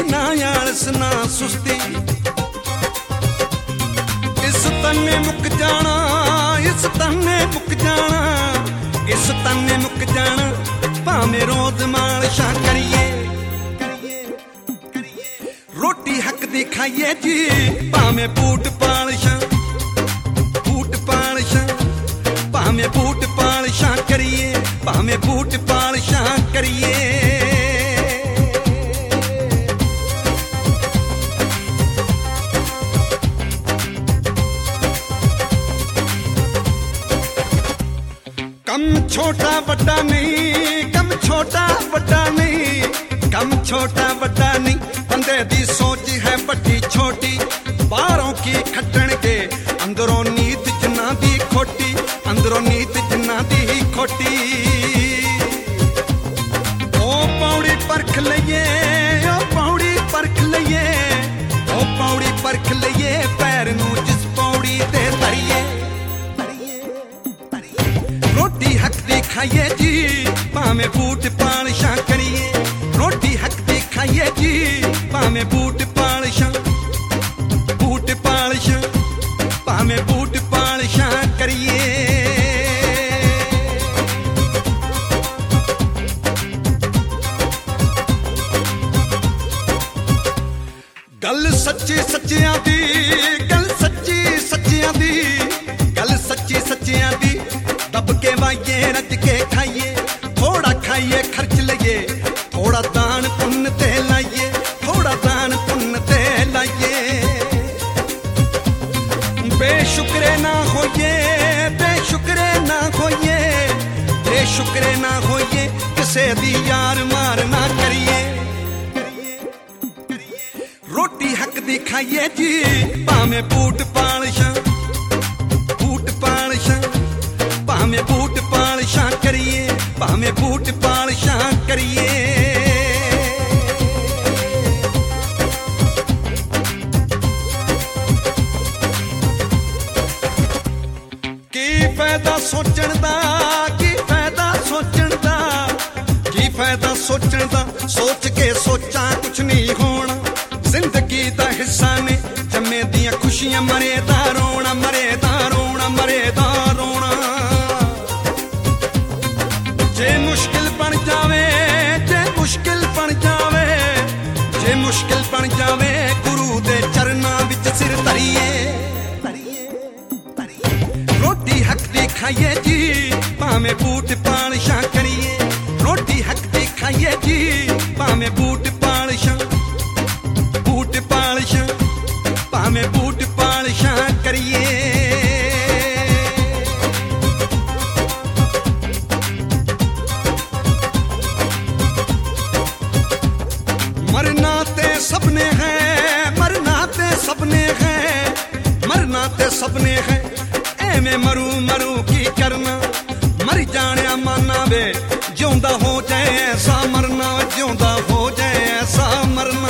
ना आलस ना सुस्ती, इस तन्ने मुक जाना, इस तन्ने मुक जाना, इस तन्ने मुक जाना, भावें रोज मालिशां करिए, रोटी हक दी खाइए जी, भावें बूट पालिशां, बूट पालिशां, भावें बूट पालिशां करिए, भावें बूट पालिशां करिए। कम छोटा बड़ा नहीं, कम छोटा बड़ा नहीं, कम छोटा बड़ा नहीं, बंदे दी सोच है बड़ी छोटी, बाहरों की खटण के अंदरों नीत जिन्ना दी खोटी, अंदरों नीत जिन्ना दी खोटी। ओ पौड़ी परख लइए, ओ पौड़ी परख लइए, ओ पौड़ी परख लइए, पैर नू जिस पौड़ी ते धरिए, रोटी हक दी खाइए जी, भावें बूट पालिशां करिए, रोटी हक दी खाइए जी, भावें बूट पालिशां, बूट पालिशां, भावें बूट पालिशां करिए। गल सच्ची सच्चियां दी, गल सच्ची सच्चियां दी, गल सच्ची सच्चियां दी, दब के वाइये रज के खाइए, थोड़ा खाइए खर्च लइए, थोड़ा दान पुण्य ते लाइए, थोड़ा दान पुण्य ते लाइए। बेशुक्रे ना होइए, बेशुक्रे ना होइए, बेशुक्रे ना होइए, किसे दी यार मार ना करिए, रोटी हक दी खाइए जी, भावें बूट पालिशां, बूट पालिशां, भावें बूट पालिशां करिए, भावें बूट पालिशां करिए। की फायदा सोचण दा, की फायदा सोचण दा, की फायदा सोचण दा, सोच के सोचा कुछ नहीं होना, जिंदगी दा हिस्सा ने जम्मे दियां खुशियां, मरे दा रोना, मरे दा रोना, मरे दा रोना। जे मुश्किल बन जावे, जे मुश्किल बन जावे, जे मुश्किल बन जावे, गुरु दे चरनां विच सिर धरिए, रोटी हक दी खाइए जी, भावें बूट पालिशां करिए, रोटी हक दी खाइए जी, भावें बूट पालिशां, बूट पालिशां, भावें बूट पालिशां करिए। मरना ते सबने है, मरना ते सबने है, मरना ते सबने है, एवें मरू मरू की करना, मर जाने माना वे, जिउंदा हो जाए ऐसा मरना, जिउंदा हो जाए ऐसा मरना।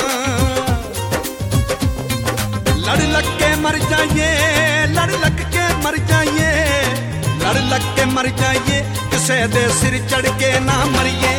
लड़ लग के मर जाइए, लड़ लग के मर जाइए, लड़ लग के मर जाइए, किसे दे सिर चढ़ के ना मरिए,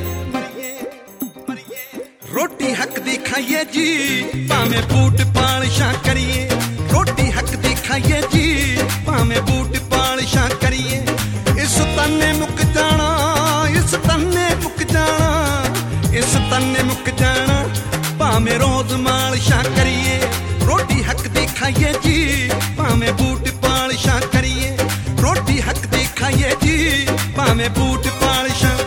रोटी हक दी खाइए जी, भावें बूट पालिशां करिए, रोटी हक दी खाइए जी, भावें बूट पालिशां करिए। इस तन्ने मुक जाना, इस तन्ने मुक जाना, इस तन्ने मुक जाना, भावें रोज मालिशां करिए, रोटी हक दी खाइए जी, भावें बूट पालिशां करिए, रोटी हक दी खाइए जी, भावें बूट पालिशां